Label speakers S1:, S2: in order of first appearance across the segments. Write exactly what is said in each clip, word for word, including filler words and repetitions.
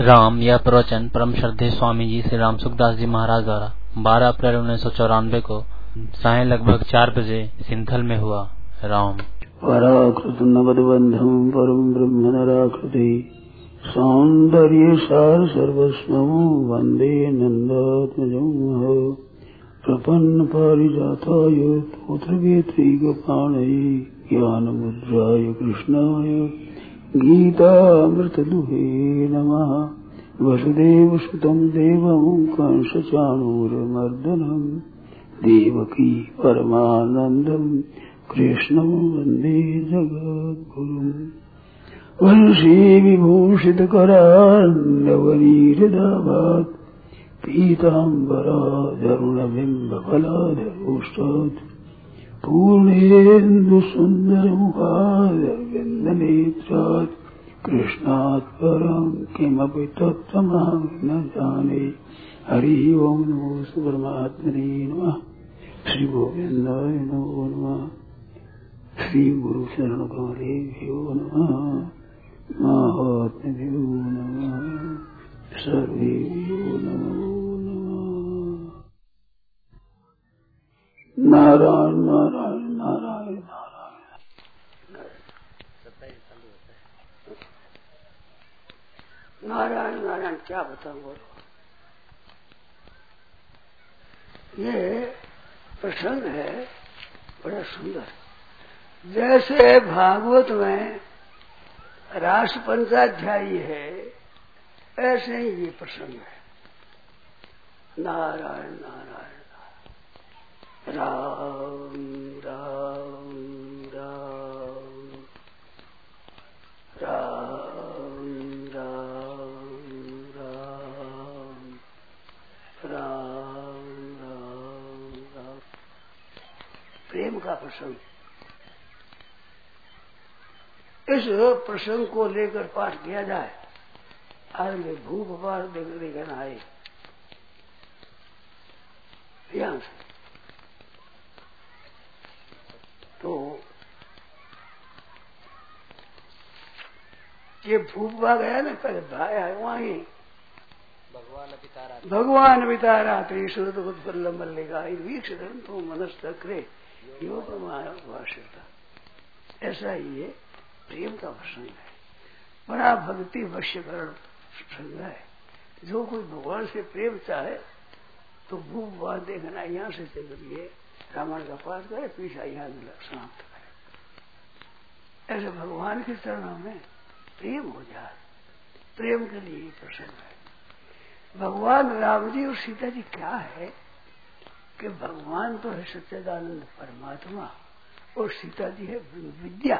S1: राम यह प्रवचन परम श्रद्धेय स्वामी जी श्री राम सुखदास जी महाराज द्वारा बारह अप्रैल उन्नीस सौ चौरानवे को साय लगभग चार बजे सिंथल में हुआ। राम
S2: पराकृत नवदबंधम परम ब्रह्म नराकृति सौंदर्य सार सर्वस्वम वंदे नंदात्मजं प्रपन्न पारिजाताय पुत्रवेत्री गोपाणये ज्ञान मुद्राय कृष्णाय गीतामृतदुहे नमः। वसुदेव सुतं देवं कंसचाणूरमर्दनं देवकी परमानन्दं कृष्णं वन्दे जगद्गुरुम्। वंशी विभूषितकरान्नवनीरदाभात् पीताम्बराधरुणबिम्बफलाधरोष्टात् पूर्णेन्दुसुन्दरमुखादरविन्दनेत्रात् कृष्णात् परं किमपि तत्त्वमहं न जाने। हरि ओं नमो परमात्मने नमः। श्री गोविन्दाय नमो नमः। श्री गुरु शरण कमलेभ्यो नमः। महात्म्यो नमः। सर्वेभ्यो नमो नमः। नारायण नारायण नारायण नारायण। नारायण नारायण क्या बताऊं बोलो। ये प्रसंग है बड़ा सुंदर। जैसे भागवत में रास पंचाध्यायी है ऐसे ही ये प्रसंग है। नारायण नारायण राम राम राम राम राम राम राम राम राम। प्रेम का प्रसंग। इस प्रसंग को लेकर पाठ किया जाए। आज में भूप पाठ देखने आए यहाँ से तो ये भूपा गया ना पहले भाई है वहीं
S1: भगवान पितारा
S2: भगवान पितारा त्रिशूल उत्पल्ल मल्लिका वीक्ष तो मनस तक्रे योग भाषिता। ऐसा ही ये प्रेम का प्रसंग है। बड़ा भक्ति वश्यकरण प्रसंग है। जो कोई भगवान से प्रेम चाहे तो भूपा देखना यहाँ से चलिए रामायण का पाठ करे पीछा यहाँ समाप्त करे। ऐसे भगवान के चरणों में प्रेम हो जाए। प्रेम के लिए प्रसंग है। भगवान राम जी और सीता जी क्या है कि भगवान तो है सच्चिदानंद परमात्मा और सीता जी है विद्या।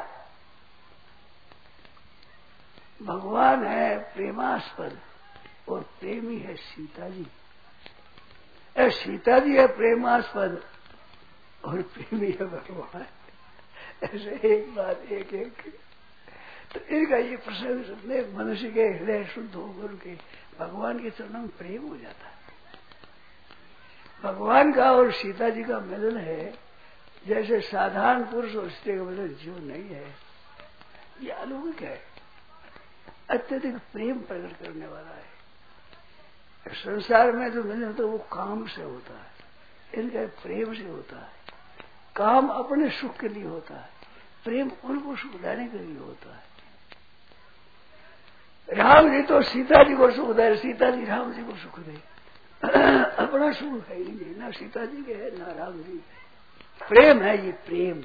S2: भगवान है प्रेमास्पद और प्रेमी है सीता जी। ए सीता जी है प्रेमास्पद और प्रेमी है भगवान। ऐसे एक बात एक एक तो इनका ये प्रसंग सुनने मनुष्य के हृदय शुद्ध होकर के भगवान के चरणों में प्रेम हो जाता है। भगवान का और सीता जी का मिलन है जैसे साधारण पुरुष और स्त्री का मिलन जीव नहीं है। ये अलौकिक है। अत्यधिक प्रेम प्रकट करने वाला है। संसार में जो मिलन तो वो काम से होता है। इनका प्रेम से होता है। काम अपने सुख के लिए होता है। प्रेम उनको सुख देने के लिए होता है। राम जी तो सीता जी को सुख दे, सीता जी राम जी को सुख दे। अपना सुख है ही नहीं, ना सीता जी के है ना राम जी के। प्रेम है ये प्रेम।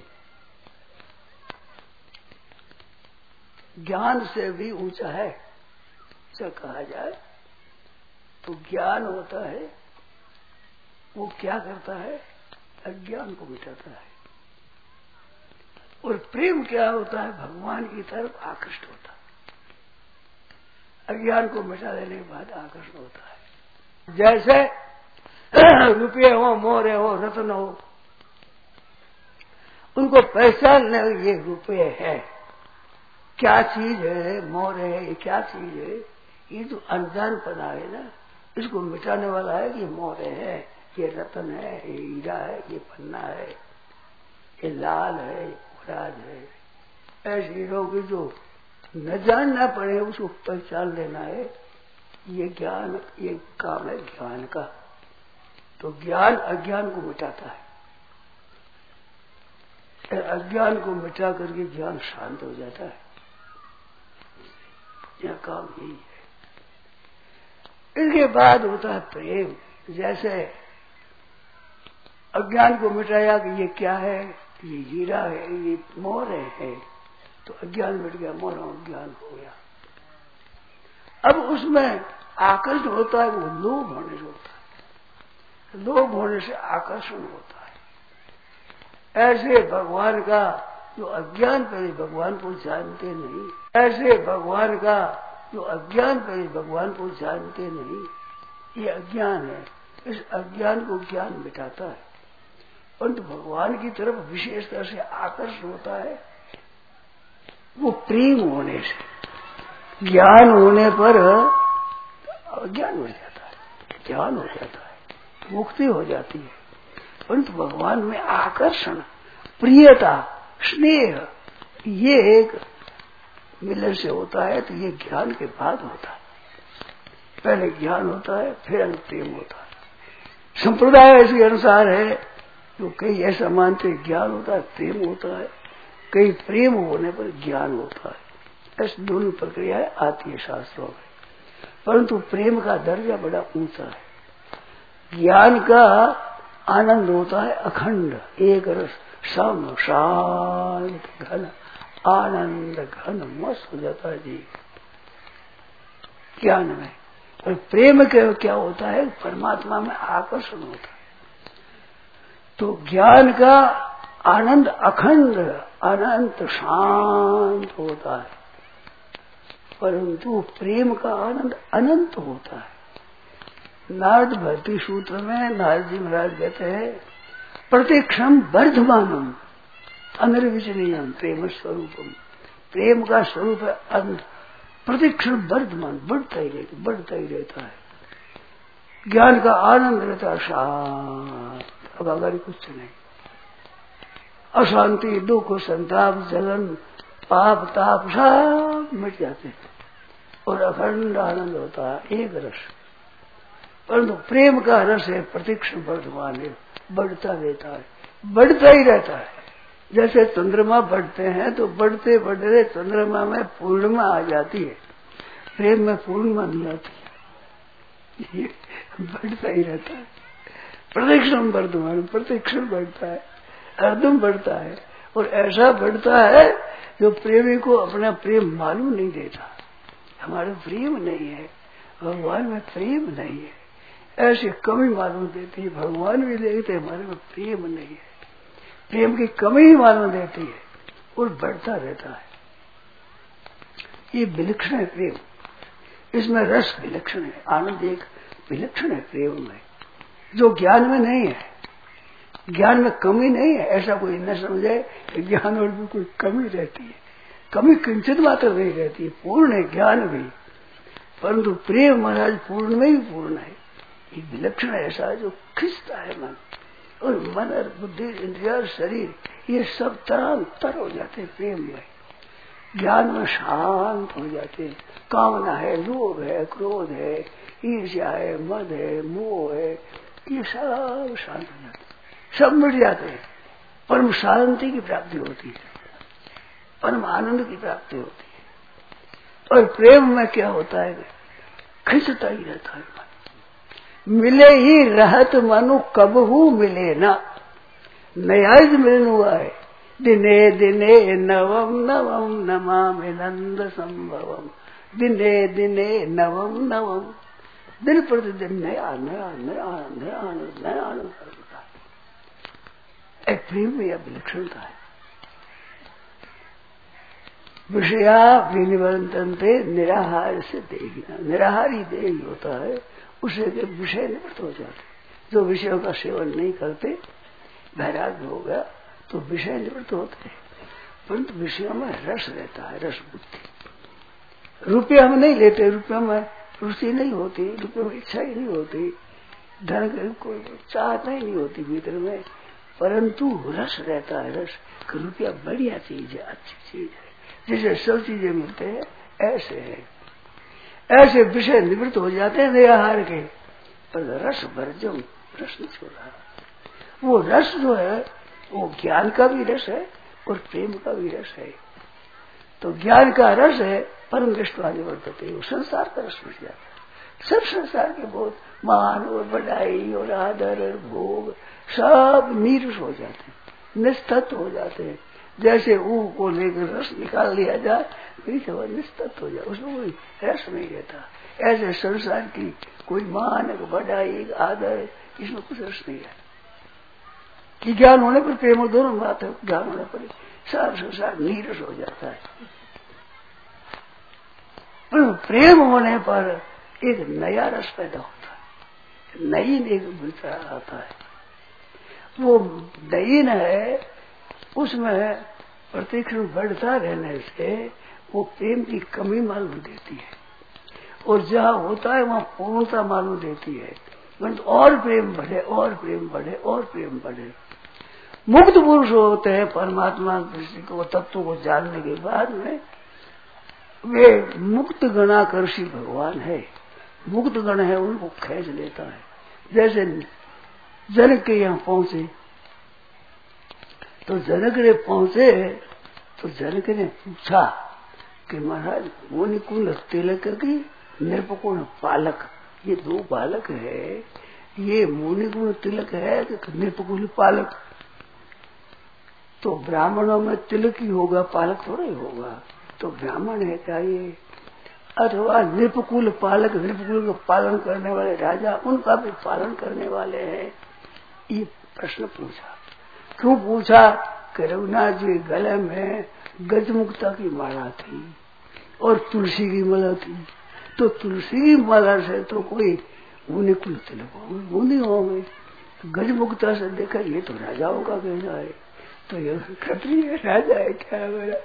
S2: ज्ञान से भी ऊंचा है ऐसा कहा जाए तो ज्ञान होता है वो क्या करता है अज्ञान को मिटाता है। और प्रेम क्या होता है भगवान की तरफ आकृष्ट होता है। अज्ञान को मिटा देने के बाद आकर्षण होता है। जैसे रुपये हो मोरे हो रत्न हो उनको पहचानने ये रुपये है क्या चीज है, मोरे है ये क्या चीज है। ये जो अनजान पना है ना इसको मिटाने वाला है कि मोरे है, ये रत्न है, ये हीरा है, ये पन्ना है, ये लाल है, ये पुराज है। ऐसे लोग जो न जानना पड़े उसको पहचान लेना है ये ज्ञान, ये काम है ज्ञान का। तो ज्ञान अज्ञान को मिटाता है, अज्ञान को मिटा करके ज्ञान शांत हो जाता है। यह काम यही है। इसके बाद होता है प्रेम। जैसे अज्ञान को मिटाया कि ये क्या है, ये हीरा है, ये मोर है, तो अज्ञान मिट गया, मोर अज्ञान हो गया। अब उसमें आकर्षण होता है, वो लोभ होने से होता है, लोभ होने से आकर्षण होता है। ऐसे भगवान का जो अज्ञान पहले भगवान को जानते नहीं, ऐसे भगवान का जो अज्ञान पहले भगवान को जानते नहीं, ये अज्ञान है। इस अज्ञान को ज्ञान मिटाता है, परंतु भगवान की तरफ विशेषता से आकर्षण होता है वो प्रेम होने से। ज्ञान होने पर अज्ञान हो जाता है, ज्ञान हो जाता है, मुक्ति हो जाती है, परंतु भगवान में आकर्षण, प्रियता, स्नेह, ये एक मिलन से होता है। तो ये ज्ञान के बाद होता है। पहले ज्ञान होता है, फिर प्रेम होता है। संप्रदाय इसके अनुसार है, तो कई ऐसा मानते ज्ञान होता है, प्रेम होता है, कई प्रेम होने पर ज्ञान होता है। ऐसी दोनों प्रक्रियाएं आती है शास्त्रों में, परंतु प्रेम का दर्जा बड़ा ऊंचा है। ज्ञान का आनंद होता है अखंड, एक रस, सम, शांत, घन, आनंद घन, मस्त हो जाता है जी ज्ञान में। और प्रेम के क्या होता है, परमात्मा में आकर्षण होता है। तो ज्ञान का आनंद अखंड, अनंत, शांत होता है, परंतु प्रेम का आनंद अनंत होता है। नारद भक्ति सूत्र में नारद जी महाराज कहते हैं, प्रतिक्षण वर्धमानम अनिर्वचनीयम प्रेम स्वरूपम। प्रेम का स्वरूप है अनंत, प्रतिक्षण वर्धमान, बढ़ता ही रहता बढ़ता ही रहता है। ज्ञान का आनंद रहता है शांत, अब अगर कुछ नहीं, अशांति, दुख, संताप, जलन, पाप, ताप सब मिट जाते हैं और अखंड आनंद होता है, एक रस। परंतु प्रेम का रस है प्रतिक्षण वर्धमान है, बढ़ता रहता है, बढ़ता ही रहता है। जैसे चंद्रमा बढ़ते हैं तो बढ़ते बढ़ते चंद्रमा में पूर्णिमा आ जाती है, प्रेम में पूर्णिमा नहीं आती है, बढ़ता ही रहता है। प्रतिक्षण वर्धमान, प्रतिक्षण बढ़ता है, हरदम बढ़ता है, और ऐसा बढ़ता है जो प्रेमी को अपना प्रेम मालूम नहीं देता। हमारा प्रेम नहीं है, भगवान में प्रेम नहीं है, ऐसी कमी मालूम देती है। भगवान भी देखते हमारे में प्रेम नहीं है, प्रेम की कमी ही मालूम देती है और बढ़ता रहता है। ये विलक्षण है प्रेम, इसमें रस विलक्षण है, आनंद एक विलक्षण है प्रेम में, जो ज्ञान में नहीं है। ज्ञान में कमी नहीं है, ऐसा कोई न समझे कि ज्ञान और भी कोई कमी रहती है। कमी किंचित मात्र नहीं रहती है, पूर्ण है ज्ञान भी, परंतु प्रेम महाराज पूर्ण में ही पूर्ण है। ये विलक्षण ऐसा है जो खिंचता है मन, और मन और बुद्धि, इंद्रिय और शरीर ये सब तरह हो जाते हैं प्रेम में। ज्ञान में शांत हो जाते हैं। कामना है, लोभ है, क्रोध है, ईर्ष्या है, मद है, मोह है, ये सब शांत हो जाते हैं, सब मिट जाते हैं। परम शांति की प्राप्ति होती है, परम आनंद की प्राप्ति होती है। और प्रेम में क्या होता है, खिंचता ही रहता है मन। मिले ही रहत मनु कबहू मिले ना, नयाज मिलन हुआ है। दिने दिने नवम नवम नमामि नंद संभवम, दिने दिने नवम नवम, दिन प्रतिदिन नया नया नया आनंद नया आनंद नया आनंद होता है। एक प्रेम में यह विलक्षणता है। विषया विनिवर्तनते निराहार से देहिना, निराहारी देही होता है, उसे विषय निवृत्त हो जाते। जो विषयों का सेवन नहीं करते, वैराग्य हो गया तो विषय निवृत्त होते हैं, परंतु विषयों में रस रहता है, रस बुद्धि। रुपये हम नहीं लेते, रुपये में रुचि नहीं होती, रुपये में इच्छा ही नहीं होती, धन की कोई चाहत नहीं होती भीतर में, परंतु रस रहता है। रस रुपया बढ़िया चीज है, अच्छी चीज है, जैसे सब चीजें मिलते हैं ऐसे है। ऐसे विषय निवृत्त हो जाते हैं देहाहार के, पर रस भर जो रस नहीं छोड़ा। वो रस जो है वो ज्ञान का भी रस है और प्रेम का भी रस है। तो ज्ञान का रस है परम दृष्टवादी वर्तते, वो संसार का रस मिट जाता है। सब संसार के बहुत मान और बढ़ाई और आदर और भोग सब नीरस हो जाते हैं, निस्तत्व हो जाते हैं। जैसे ऊ को लेकर रस निकाल लिया जाए वैसे वह निस्तत्व हो जाए, उसमें कोई रस नहीं रहता। ऐसे संसार की कोई मान बढ़ाई आदर इसमें कुछ रस नहीं है। कि ज्ञान होने पर प्रेम और दोनों बात है, ज्ञान होने पर सारा संसार नीरस हो जाता है। पर प्रेम होने पर एक नया रस पैदा होता है, नईन एक मिलता आता है। वो नईन है, उसमें प्रतिक्षण बढ़ता रहने से वो प्रेम की कमी मालूम देती है, और जहाँ होता है वहाँ पूर्णता मालूम देती है। मतलब और प्रेम बढ़े और प्रेम बढ़े और प्रेम बढ़े। मुक्त पुरुष होते हैं परमात्मा दृष्टि को तत्व को जानने के बाद में वे मुक्त गणाकर्षी भगवान है। मुक्त गण है, उनको खींच लेता है। जैसे जनक के यहाँ पहुंचे तो जनक ने पहुंचे तो जनक ने पूछा कि महाराज मुनिकुल तिलक की नृपकुल पालक, ये दो बालक है, ये मुनिकुल तिलक है कि नृपकुल पालक? तो ब्राह्मणों में तिलक ही होगा, पालक थोड़ा ही होगा। तो ब्राह्मण है क्या ये, अथवा नृपकुल पालक, नृपकुल का पालन करने वाले राजा, उनका भी पालन करने वाले हैं? ये प्रश्न पूछा। क्यों पूछा? कि रघुनाथ जी गले में गजमुक्ता की माला थी और तुलसी की माला थी। तो तुलसी की माला से तो कोई मुनिकुल तिलक होंगे, मुनि होंगे। तो गजमुक्ता से देखा ये तो राजाओं का कहना है, तो ये क्षत्रिय राजा है क्या मेरा?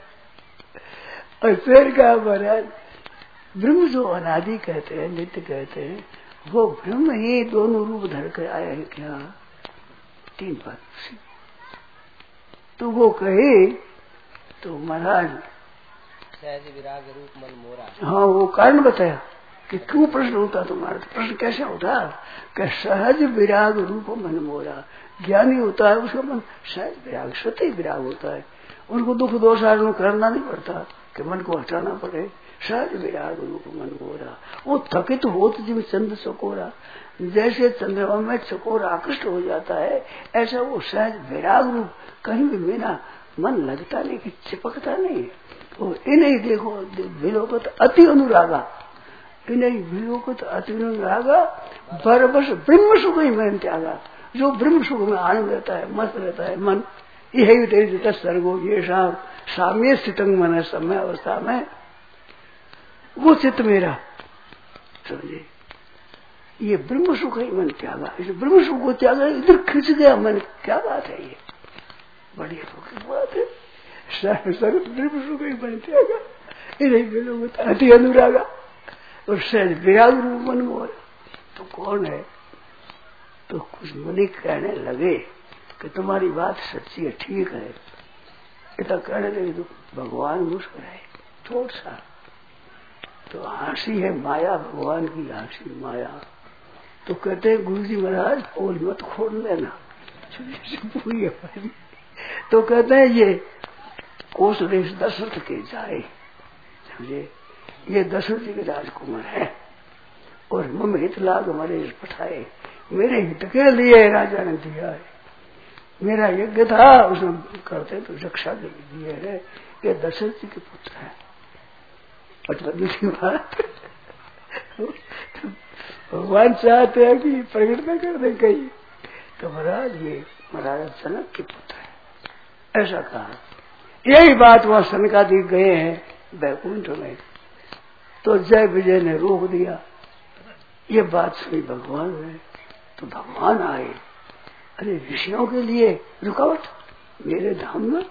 S2: और फिर क्या महाराज, ब्रह्म जो अनादि कहते हैं, नित्य कहते हैं, वो ब्रह्म ही दोनों रूप धर कर आया है क्या? तीन बात पूछी तो वो कहे तो महाराज
S3: सहज विराग रूप मन मोरा।
S2: हाँ, वो कारण बताया कि क्यों प्रश्न होता तुम्हारा। तो प्रश्न कैसे होता कि सहज विराग रूप मन मोरा। ज्ञानी होता है उसका मन सहज विराग, स्वतः विराग होता है। उनको दुख दोष आरोप करना नहीं पड़ता कि मन को हटाना पड़े। सहज विराग रूप मन मोरा, वो थकित होत जिम चंद्र चकोरा। जैसे चंद्रमा में चकोर आकृष्ट हो जाता है, ऐसा वो सहज विराग रूप कहीं भी मेरा मन लगता नहीं, कि चिपकता नहीं। तो इन्हें देखो विलोकत अति अनुरागा, इन्हें विलोकत अति अनुरागा बरबस ब्रह्म सुख ही मन त्यागा। जो ब्रह्म सुख में आनंद रहता है, मस्त रहता है मन, यही तेरी सर्गो ये शाम साम्य स्थितंग मन है। समय अवस्था में वो चित्त मेरा, समझे, ये ब्रह्म सुख ही मन त्यागा। इस ब्रह्म सुख को त्यागा, इधर खिंच गया मन। क्या बात है ये, बड़ी की बात है। सर ब्रह्म सुख ही मन त्यागा, इन्हें मिलो अति अनुरागा और सहज विराग रूप मन मोर। तो कौन है? तो कुछ मुनि कहने लगे कि तुम्हारी बात सच्ची है, ठीक है। इतना कहने लगे तो भगवान मुस्कुराए थोड़ा सा। तो हंसी है माया, भगवान की हंसी माया। तो कहते हैं गुरु जी महाराज पोल मत खोल लेना। तो कहते हैं ये कोस देश दशरथ के जाए, समझे, ये दशरथ जी के राजकुमार है और मम हित लाग हमारे पठाए, मेरे हित के लिए राजा ने दिया है। मेरा यज्ञ था उसमें करते तो रक्षा के लिए है। ये दशरथ जी के पुत्र है। दूसरी बात भगवान चाहते हैं कि प्रकट न कर दे कहीं, तो महाराज ये महाराजा जनक के पुत्र है, ऐसा कहा। यही बात वह सनकादिक गए हैं बैकुंठ में, तो जय विजय ने रोक दिया। ये बात सुनी भगवान ने, तो भगवान आए। अरे ऋषियों के लिए रुकावट मेरे धाम में,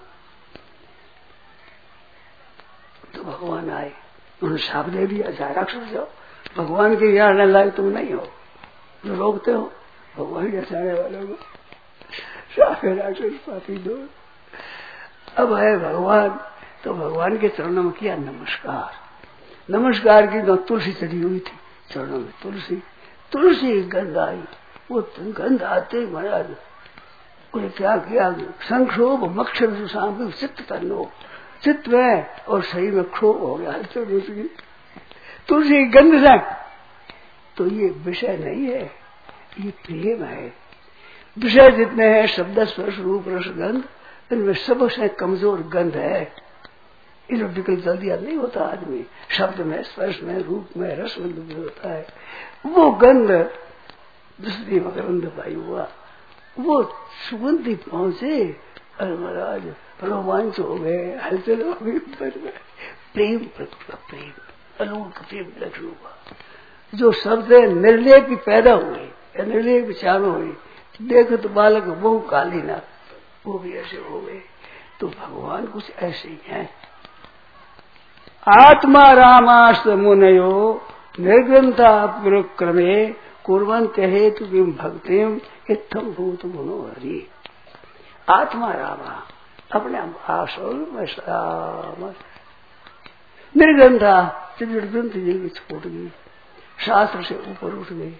S2: तो भगवान आए। उन्होंने साप दे दिया, जाए राक्षस जाओ, भगवान के यहाँ रहने लायक तुम नहीं हो, जो रोकते हो भगवान के जाने वालों को। साफ राक्षस पापी दो। अब है भगवान, तो भगवान के चरणों में किया नमस्कार। नमस्कार की तो तुलसी चढ़ी हुई थी चरणों में, तुलसी तुलसी गंध आई। वो गंध आते ही महाराज उन्हें क्या किया, संक्षोभ मक्षर सुशाम चित्त तन्नो, चित्त में और शरीर में क्षोभ हो गया तुलसी तुलसी गंध से। तो ये विषय नहीं है, ये प्रेम है। विषय जितने हैं शब्द स्पर्श रूप रस गंध, इनमें सबसे कमजोर गंध है। इस विकल्प जल्दी याद नहीं होता आदमी, शब्द में स्पर्श में रूप में रस में दुख होता है। वो गंध दूसरी मकरंद पाई हुआ, वो सुगंधी पहुंचे और महाराज रोमांच हो गए, हलचल हो गई। प्रेम प्रेम अनूठ प्रेम लक्षण हुआ। जो शब्द निर्लेप की पैदा हुए या निर्लेप विचार हुई, देखो तो बालक वो काली ना, वो भी ऐसे हो गए। तो भगवान कुछ ऐसे ही हैं। आत्मा रामास्त मुनयो निर्ग्रंथा पुरक्रमे कुर्वन्ते हेतु किम भक्तिम इत्थम भूत गुणो हरि। आत्मा रामा अपने आश्रम निर्ग्रंथा ग्रंथ जी की छोड़ गई, शास्त्र से ऊपर उठ गई।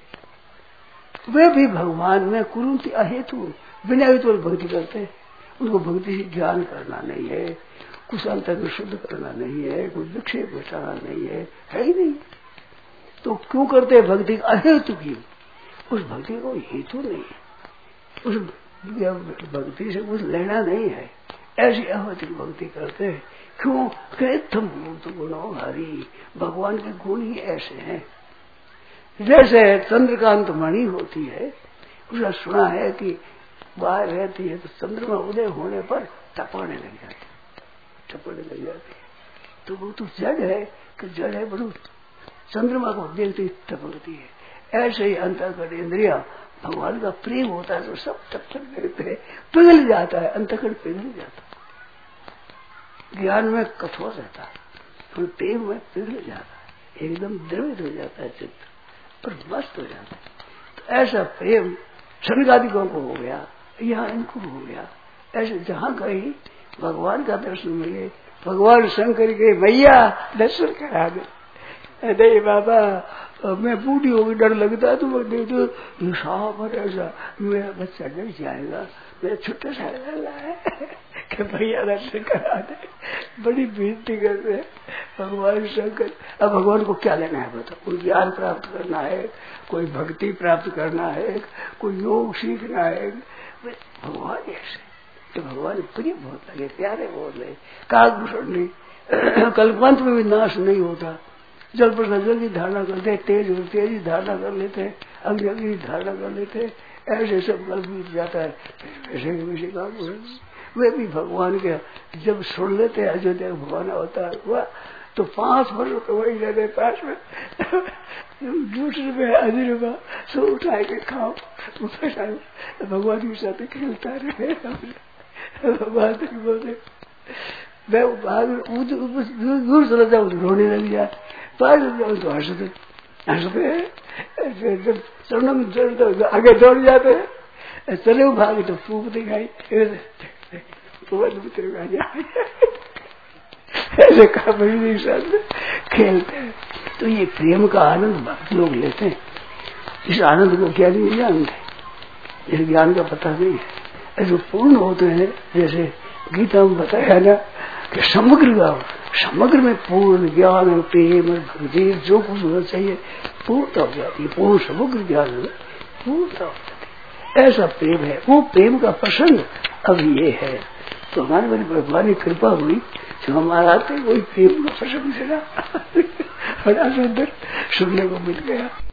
S2: वे भी भगवान में कुरुंती अहेतु बिना हेतु भक्ति करते हैं। उनको भक्ति से ज्ञान करना नहीं है, कुछ अंतर शुद्ध करना नहीं है, कुछ विक्षेप बचाना नहीं है, है ही नहीं। तो क्यों करते हैं भक्ति अहेतु की? उस भक्ति को हेतु नहीं है, उस भक्ति से कुछ लेना नहीं है, ऐसी अवैधिक भक्ति करते हैं। क्यों? कहतम भूत गुणो हरि, भगवान के गुण ही ऐसे हैं। जैसे चंद्रकांत मणि होती है, उसका सुना है कि बाहर रहती है तो चंद्रमा उदय होने पर टपकने लग जाती है, टपकने लग जाती है। तो वो तो जड़ है कि जड़ है, बड़ू चंद्रमा को देखती टपकती है। ऐसे ही अंतःकरण इंद्रिया भगवान का प्रेम होता है तो सब टपक करते हैं, पिघल जाता है, अंतःकरण पिघल जाता है। ज्ञान में कठोर रहता है, तो प्रेम में पिघल जाता है, एकदम द्रवित हो जाता है चित्त और मस्त हो जाता है। तो ऐसा प्रेम शनगादिकों को हो गया, यहाँ इनको हो गया। ऐसे जहाँ कहीं भगवान का दर्शन मिले, भगवान शंकर के मैया दर्शन करा दे। अरे बाबा मैं बूढ़ी होगी, डर लगता है, तो मैं दे दो पर ऐसा मेरा बच्चा डर जाएगा, मेरा छोटा सा है कि भैया दर्शन करा दे। बड़ी बेइज्जती करते हैं भगवान शंकर। अब भगवान को क्या लेना है बताओ? कोई ज्ञान प्राप्त करना है, कोई भक्ति प्राप्त करना है, कोई योग सीखना है, भगवान ऐसे। तो भगवान प्रिय बहुत लगे, प्यारे बहुत लगे। कालभूषण नहीं, कल्पांत में भी नाश नहीं होता। जल पर जल की धारणा करते, तेज तेज की धारणा कर लेते, अग्नि अग्नि की धारणा कर लेते, ऐसे सब कल बीत जाता है। ऐसे वैसे कालभूषण वे भी भगवान के जब सुन लेते अयोध्या भगवान अवतार हुआ तो पांच वर्ष तो वही रहते पास में, दूसरे में अजरबा सो उठाए के खाओ, भगवान के साथ खेलता रहे। भगवान तक बोले मैं दूर चला जाऊँ रोने लग जाए, पास जाऊँ तो हंसते हंसते, जब चरणों में चढ़ते तो आगे दौड़ जाते, चले वो भागे तो फूक दिखाई ऐसे काबरी साथ खेलते हैं। तो ये प्रेम का आनंद भक्त लोग लेते हैं। इस आनंद को क्या नहीं जानते, इस ज्ञान का पता नहीं है। ऐसे पूर्ण होते हैं, जैसे गीता में बताया ना कि समग्र गाँव समग्र में पूर्ण ज्ञान प्रेम और भक्ति जो कुछ होना चाहिए पूर्णता हो जाती है। पूर्ण समग्र ज्ञान में पूर्णता हो जाती है, ऐसा प्रेम है। वो प्रेम का प्रसंग अब ये है। तो हमारे बड़ी भगवान की कृपा हुई जो हमारा वही प्रेम का प्रसंग सुना, बड़ा सुंदर सुनने को मिल गया।